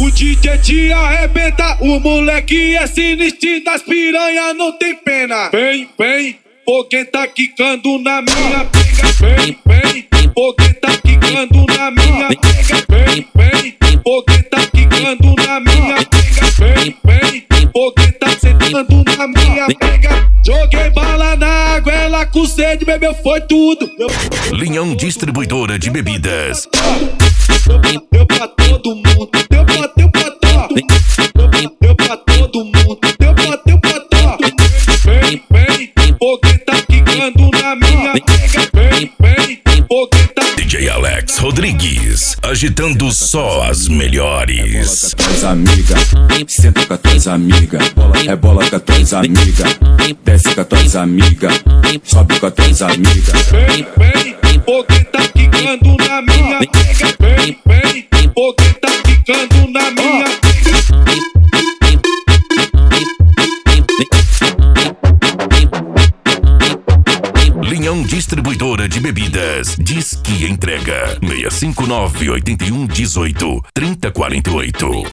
O DJ te arrebenta, o moleque é sinistro, das piranha não tem pena. Vem, vem, porque tá quicando na minha pega. Vem, vem, porque tá quicando na minha pega. Vem, vem, porque tá quicando na minha pega. Vem, vem, porque tá sentando na minha pega. Joguei bala na água, ela com sede bebeu foi tudo. Linhão Distribuidora de Bebidas. Deu pra todo mundo, deu pra todo mundo, deu pra todo mundo. Vem, vem, porque tá quicando na minha pega. Vem, vem, porque tá. DJ Alex Rodrigues, agitando só as melhores. Bola com as tuas amigas, senta com as tuas amigas. É bola com as tuas amigas, desce com as tuas amigas, sobe com as tuas amigas. Vem, vem, porque tá quicando na minha pega. Vem, vem, porque tá quicando na minha pega. Linhão Distribuidora de Bebidas. Diz que entrega 659-8118-3048.